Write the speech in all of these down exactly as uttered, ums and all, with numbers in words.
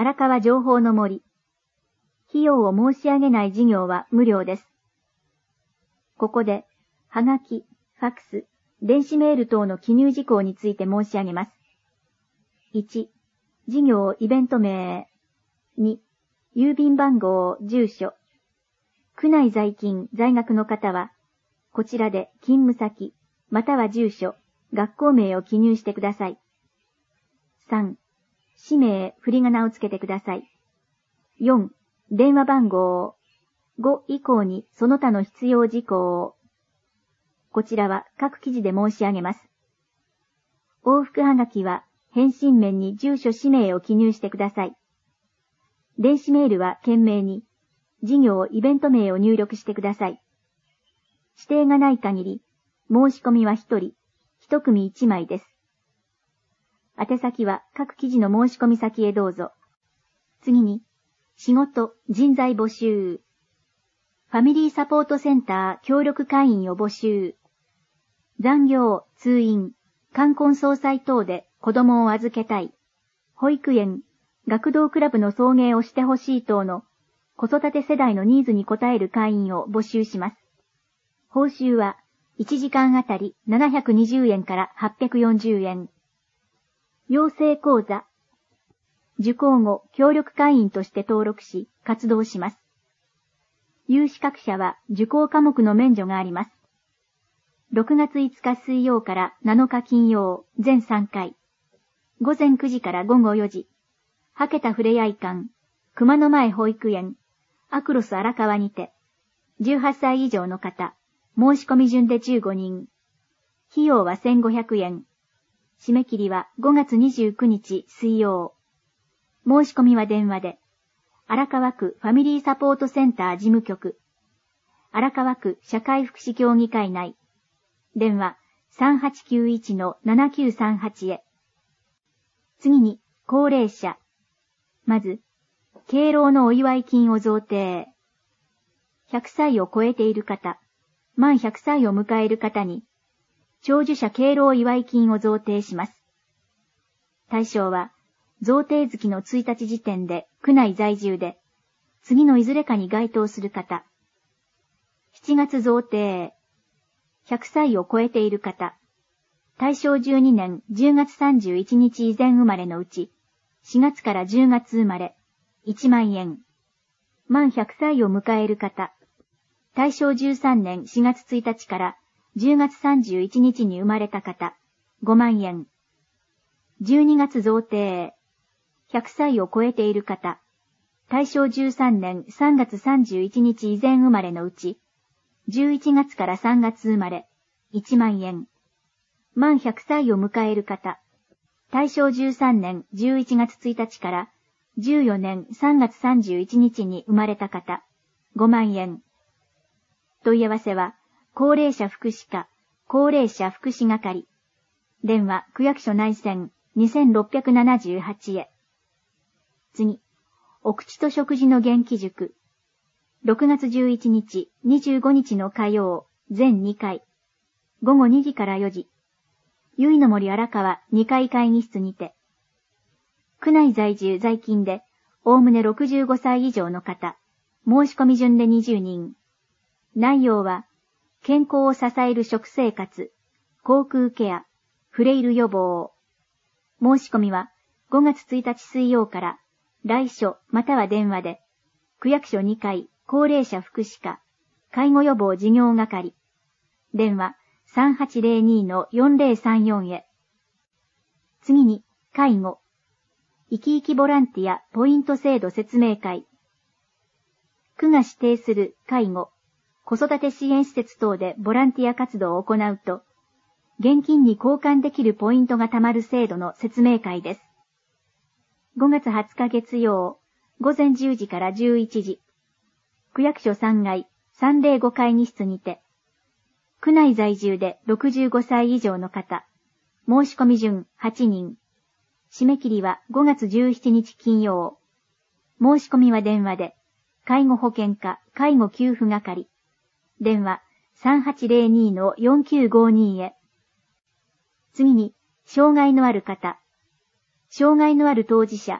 荒川情報の森。費用を申し上げない事業は無料です。ここで、はがき、ファックス、電子メール等の記入事項について申し上げます。いち、事業イベント名。に、郵便番号、住所。区内在勤、在学の方は、こちらで勤務先、または住所、学校名を記入してください。さん、氏名、振り仮名をつけてください。よん、電話番号。ご以降にその他の必要事項を。こちらは各記事で申し上げます。往復はがきは返信面に住所氏名を記入してください。電子メールは懸命に事業イベント名を入力してください。指定がない限り申し込みはひとり、ひと組いちまいです。宛先は各記事の申し込み先へどうぞ。次に、仕事、人材募集。ファミリーサポートセンター協力会員を募集。残業、通院、冠婚葬祭等で子供を預けたい。保育園、学童クラブの送迎をしてほしい等の子育て世代のニーズに応える会員を募集します。報酬はいちじかんあたりななひゃくにじゅうえんからはっぴゃくよんじゅうえん。養成講座。受講後、協力会員として登録し、活動します。有資格者は受講科目の免除があります。ろくがついつか水曜からなのか金曜、全さんかい。ごぜんくじからごごよじ。はけたふれあい館、熊野前保育園、アクロス荒川にて、じゅうはっさい以上の方、申し込み順でじゅうごにん。費用はせんごひゃくえん。締め切りはごがつにじゅうくにち水曜。申し込みは電話で、荒川区ファミリーサポートセンター事務局、荒川区社会福祉協議会内、電話 さんはちきゅういちのななきゅうさんはち へ。次に、高齢者。まず、敬老のお祝い金を贈呈。ひゃくさいを超えている方、満ひゃくさいを迎える方に、長寿者敬老祝い金を贈呈します。対象は、贈呈月のついたち時点で区内在住で、次のいずれかに該当する方。しちがつ贈呈。ひゃくさいを超えている方。大正じゅうにねんじゅうがつさんじゅういちにち以前生まれのうち、しがつからじゅうがつ生まれ、いちまんえん。満ひゃくさいを迎える方。大正じゅうさんねんしがつついたちからじゅうがつさんじゅういちにちに生まれた方、ごまんえん。じゅうにがつ贈呈。ひゃくさいを超えている方。大正じゅうさんねんさんがつさんじゅういちにち以前生まれのうち、じゅういちがつからさんがつ生まれ、いちまんえん。満ひゃくさいを迎える方。大正じゅうさんねんじゅういちがつついたちからじゅうよねんさんがつさんじゅういちにちに生まれた方、ごまんえん。問い合わせは、高齢者福祉課、高齢者福祉係。電話、区役所内線にせんろっぴゃくななじゅうはちへ。次、お口と食事の元気塾。ろくがつじゅういちにち、にじゅうごにちの火曜、全にかい。ごごにじからよじ。ゆいの森荒川にかい会議室にて。区内在住在勤で、おおむねろくじゅうごさい以上の方、申し込み順でにじゅうにん。内容は、健康を支える食生活、口腔ケア、フレイル予防。申し込みはごがつついたち水曜から来所または電話で、区役所にかい高齢者福祉課、介護予防事業係。電話 さんはちぜろにのよんぜろさんよん へ。次に、介護。生き生きボランティアポイント制度説明会。区が指定する介護、子育て支援施設等でボランティア活動を行うと、現金に交換できるポイントが貯まる制度の説明会です。ごがつはつか月曜、ごぜんじゅうじからじゅういちじ、区役所さんがいさんぜろご会議室にて、区内在住でろくじゅうごさい以上の方、申し込み順はちにん、締め切りはごがつじゅうしちにち金曜、申し込みは電話で、介護保険課介護給付係、電話 さんはちぜろにのよんきゅうごに へ。次に、障害のある方。障害のある当事者、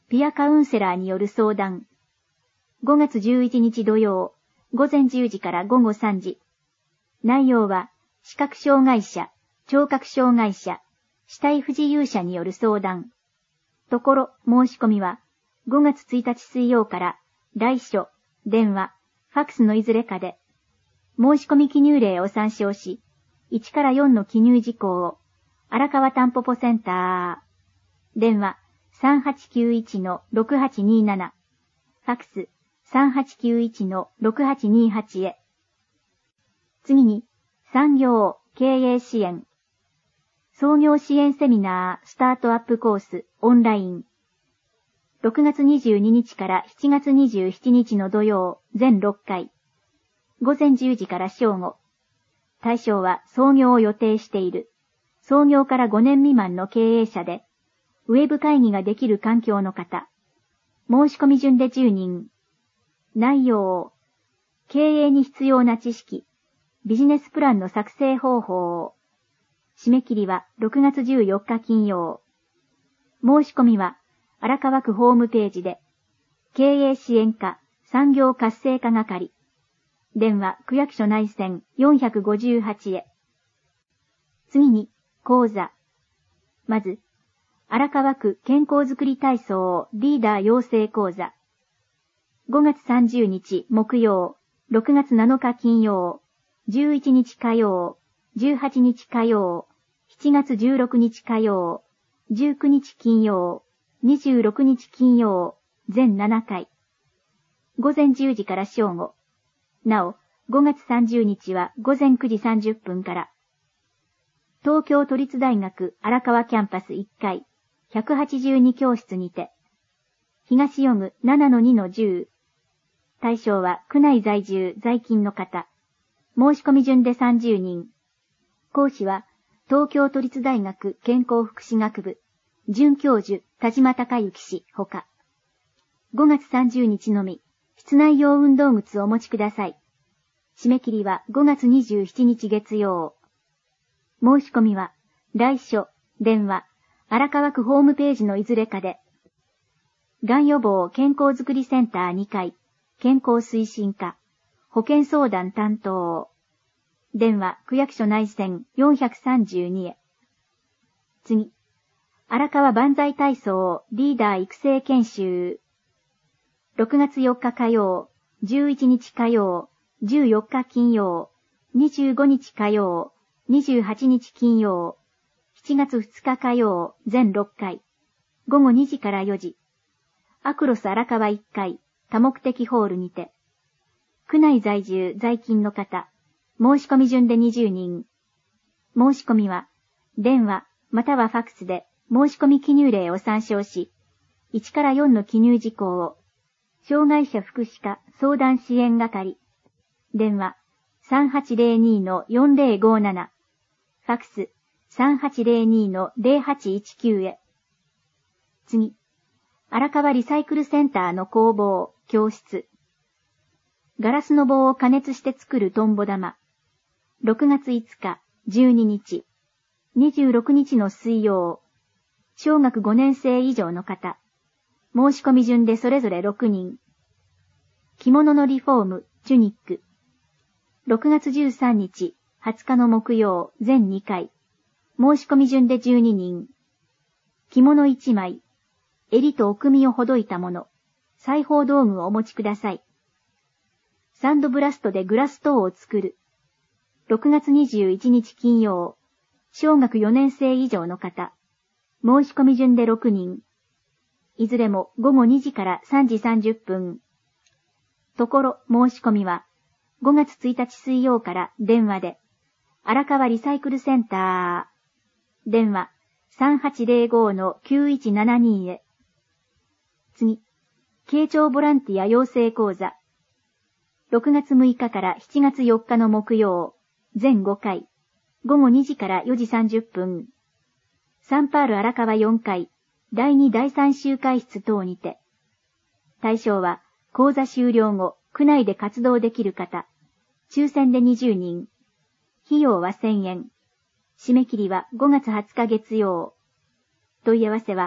ピアカウンセラーによる相談。ごがつじゅういちにち土曜、午前じゅうじから午後さんじ。内容は、視覚障害者、聴覚障害者、肢体不自由者による相談。ところ、申し込みは、ごがつついたち水曜から、来書、電話、ファクスのいずれかで、申し込み記入例を参照し、いちからよんの記入事項を、荒川たんぽぽセンター、電話 さんはちきゅういちのろくはちにーなな、ファクス さんはちきゅういちのろくはちにーはち へ。次に、産業、経営支援。創業支援セミナースタートアップコースオンライン。ろくがつにじゅうににちからしちがつにじゅうしちにちの土曜、全ろっかい。午前じゅうじから正午。対象は創業を予定している。創業からごねん未満の経営者で、ウェブ会議ができる環境の方。申し込み順でじゅうにん。内容。経営に必要な知識。ビジネスプランの作成方法。締め切りはろくがつじゅうよっか金曜。申し込みは荒川区ホームページで、経営支援課産業活性化係。電話区役所内線よんごはちへ。次に、講座。まず、荒川区健康づくり体操リーダー養成講座。ごがつさんじゅうにち木曜、ろくがつなのか金曜、じゅういちにち火曜、じゅうはちにち火曜、しちがつじゅうろくにち火曜、じゅうくにち金曜、にじゅうろくにち金曜、全ななかい。午前じゅうじから正午。なお、ごがつさんじゅうにちは午前くじさんじゅっぷんから。東京都立大学荒川キャンパスいっかい、ひゃくはちじゅうにきょうしつにて。東予具 ななのにのじゅう。対象は区内在住在勤の方。申し込み順でさんじゅうにん。講師は東京都立大学健康福祉学部准教授田島隆之氏ほか。ごがつさんじゅうにちのみ室内用運動靴をお持ちください。締め切りはごがつにじゅうしちにち月曜。申し込みは来書、電話、荒川区ホームページのいずれかで。がん予防健康づくりセンターにかい、健康推進課、保健相談担当。電話区役所内線よんさんにへ。次、荒川万歳体操リーダー育成研修。ろくがつよっか火曜、じゅういちにち火曜、じゅうよっか金曜、にじゅうごにち火曜、にじゅうはちにち金曜、しちがつふつか火曜、全ろっかい。ごごにじからよじ。アクロス荒川いっかい、多目的ホールにて。区内在住在勤の方。申し込み順でにじゅうにん。申し込みは、電話、またはファクスで申し込み記入例を参照し、いちからよんの記入事項を、障害者福祉課相談支援係。電話、さんはちぜろにのよんぜろごなな。ファクス、さんはちぜろにのぜろはちいちきゅうへ。次、荒川リサイクルセンターの工房、教室。ガラスの棒を加熱して作るトンボ玉。ろくがついつか、じゅうににち、にじゅうろくにちの水曜。小学ごねんせい以上の方。申し込み順でそれぞれろくにん。着物のリフォーム、チュニック。ろくがつじゅうさんにち、はつかの木曜、全にかい。申し込み順でじゅうににん。着物いちまい。襟と奥身をほどいたもの。裁縫道具をお持ちください。サンドブラストでグラス等を作る。ろくがつにじゅういちにち金曜。小学よねんせい以上の方。申し込み順でろくにん。いずれもごごにじからさんじさんじゅっぷん。ところ、申し込みは、ごがつついたち水曜から電話で、荒川リサイクルセンター。電話、さんはちぜろごのきゅういちななにへ。次、慶長ボランティア養成講座。ろくがつむいかからしちがつよっかの木曜、全ごかい、ごごにじからよじさんじゅっぷん。サンパール荒川よんかい、だいにだいさん集会室等にて。対象は、講座終了後、区内で活動できる方。抽選でにじゅうにん。費用はせんえん。締め切りはごがつはつか月曜。問い合わせは、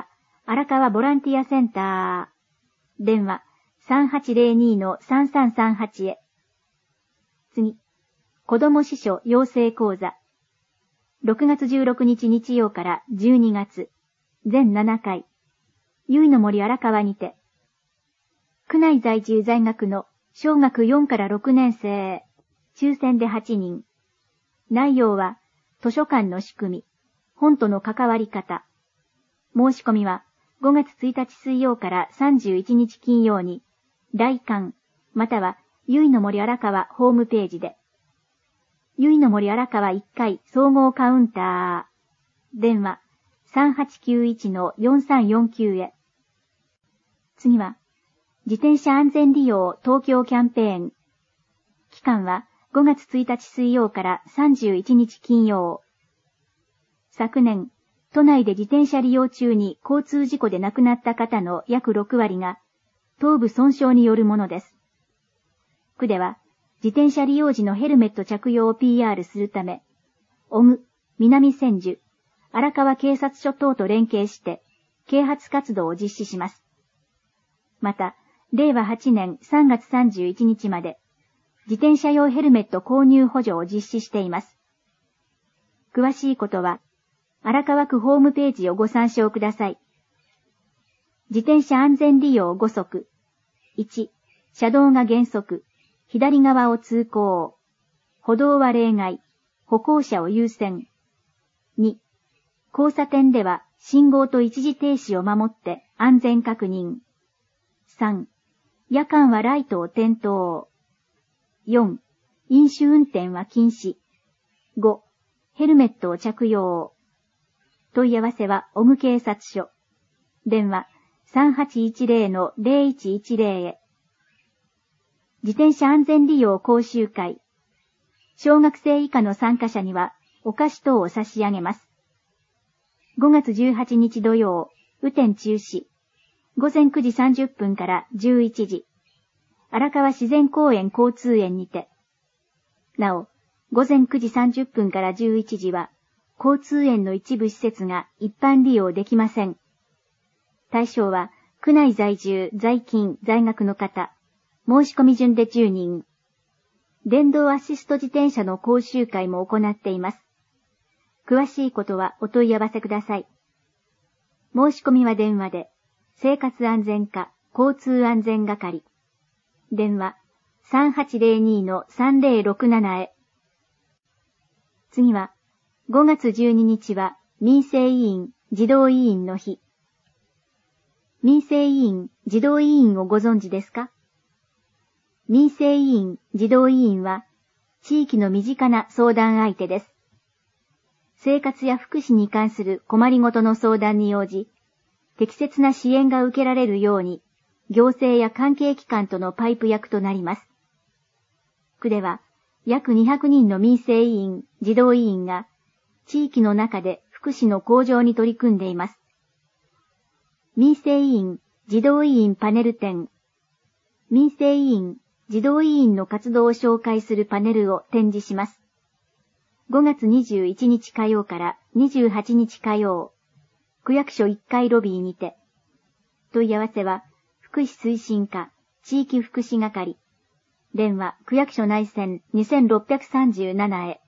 荒川ボランティアセンター。電話 さんはちゼロに のさんさんさんはち へ。次。子供司書養成講座。ろくがつじゅうろくにち日曜からじゅうにがつ。全ななかい。ゆいの森荒川にて。区内在住在学の小学よんからろくねん生。抽選ではちにん。内容は、図書館の仕組み、本との関わり方。申し込みは、ごがつついたち水曜からさんじゅういちにち金曜に、来館、または、ゆいの森荒川ホームページで。ゆいの森荒川いっかい総合カウンター。電話 さんはちきゅういち のよんさんよんきゅう へ。次は、自転車安全利用東京キャンペーン。期間はごがつついたち水曜からさんじゅういちにち金曜。昨年、都内で自転車利用中に交通事故で亡くなった方の約ろくわりが、頭部損傷によるものです。区では、自転車利用時のヘルメット着用を ピーアール するため、小久、南千住、荒川警察署等と連携して、啓発活動を実施します。また、れいわはちねんさんがつさんじゅういちにちまで、自転車用ヘルメット購入補助を実施しています。詳しいことは、荒川区ホームページをご参照ください。自転車安全利用ごそく。いち、車道が原則。左側を通行。歩道は例外。歩行者を優先。に、交差点では信号と一時停止を守って安全確認。さん、夜間はライトを点灯。よん、飲酒運転は禁止。ご、ヘルメットを着用。問い合わせは小久警察署。電話 さんはちいちゼロ のゼロいちいちゼロ へ。自転車安全利用講習会。小学生以下の参加者にはお菓子等を差し上げます。ごがつじゅうはちにち土曜、雨天中止。ごぜんくじさんじゅっぷんからじゅういちじ。荒川自然公園交通園にて。なお、ごぜんくじさんじゅっぷんからじゅういちじは、交通園の一部施設が一般利用できません。対象は、区内在住、在勤、在学の方。申し込み順でじゅうにん。電動アシスト自転車の講習会も行っています。詳しいことはお問い合わせください。申し込みは電話で、生活安全課、交通安全係。電話 さんはちゼロに のさんゼロろくなな へ。次は、ごがつじゅうににちは民生委員、児童委員の日。民生委員、児童委員をご存知ですか？民生委員、児童委員は、地域の身近な相談相手です。生活や福祉に関する困りごとの相談に応じ、適切な支援が受けられるように、行政や関係機関とのパイプ役となります。区では、約にひゃくにんの民生委員、児童委員が、地域の中で福祉の向上に取り組んでいます。民生委員、児童委員パネル展。民生委員、児童委員の活動を紹介するパネルを展示します。ごがつにじゅういちにち火曜からにじゅうはちにち火曜、区役所いっかいロビーにて。問い合わせは、福祉推進課、地域福祉係。電話、区役所内線にせんろっぴゃくさんじゅうななへ。